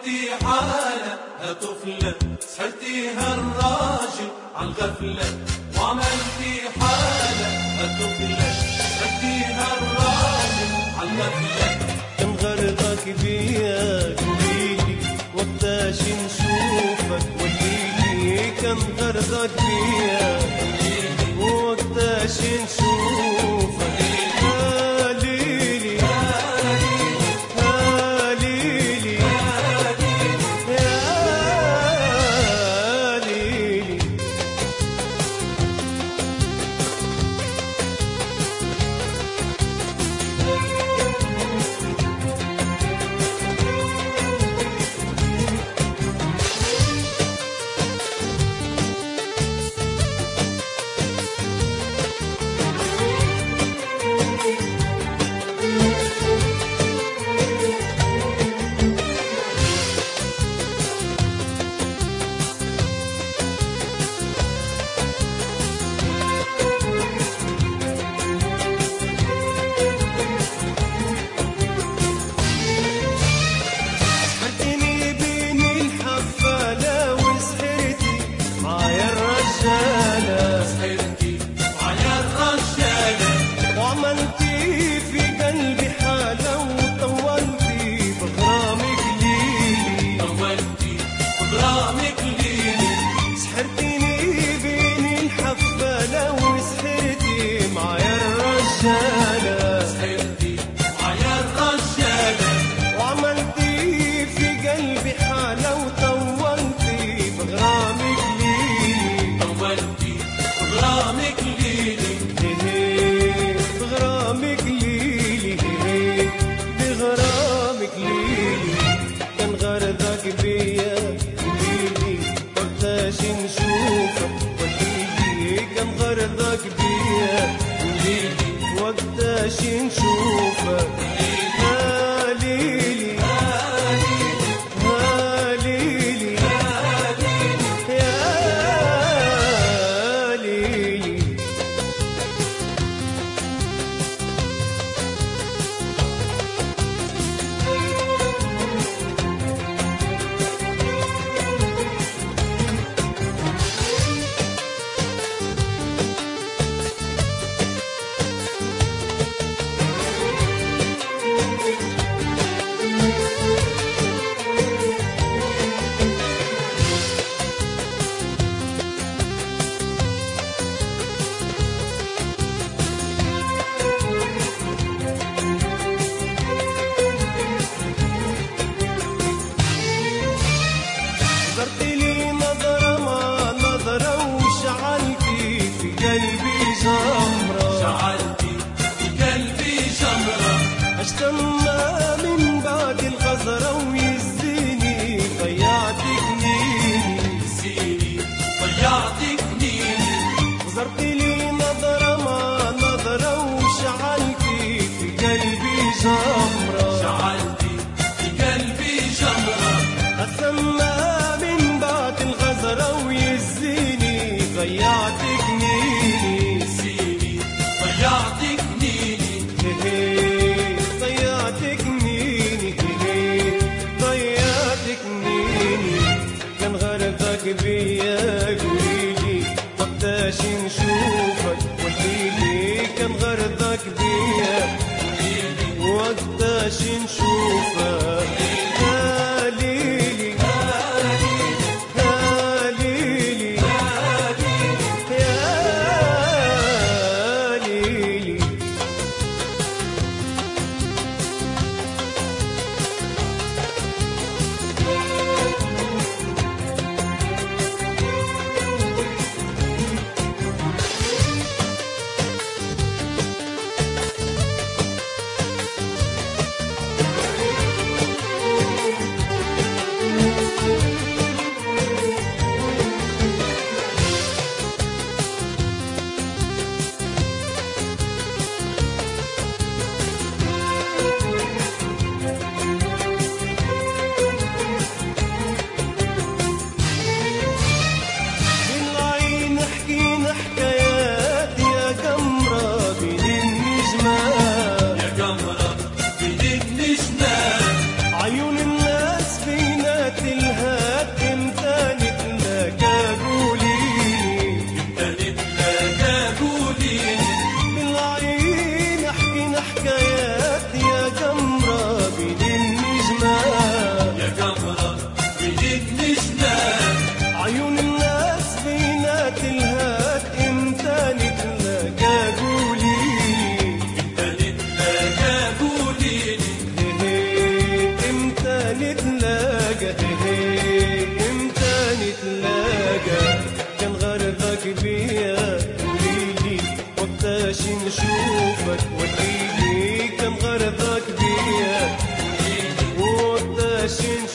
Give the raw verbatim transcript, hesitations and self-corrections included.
عملتي حالة طفلة سحرتيها الراجل عالغفلة، وعملتي حالة طفلة سحرتيها الراجل عالغفلة. كم غرضك بيا قوليلي وقتاش نشوفك وليلي، كم غرضك بيا قوليلي وقتاش نشوفك. وقتاش نشوفك هاليلي هاليلي يا ليلي. اشتمنا من بعد الغزرة ويزيني ضيعتك نيني زيني ضيعتك نيني. نظرت لي نظرة ما نظرة وشعلتي في قلبي جمرة شعلتي في قلبي جمرة. أسمى من بعد الغزرة ويزيني ضيعتك نيني زيني ضيعتك نيني. بيا قوليلي وقتاش نشوفك وليلي، كان غرضك بيا قوليلي وقتاش نشوفك هاليلي هاليلي يا ليلي. الهات الهات امتى نتلاقى قوليلي امتى نتلاقى قوليلي امتى نتلاقى امتى نتلاقى كان غرضك بيا قوليلي وقتاش نشوفك وديلي كان غرضك بيا وقتاش نشوفك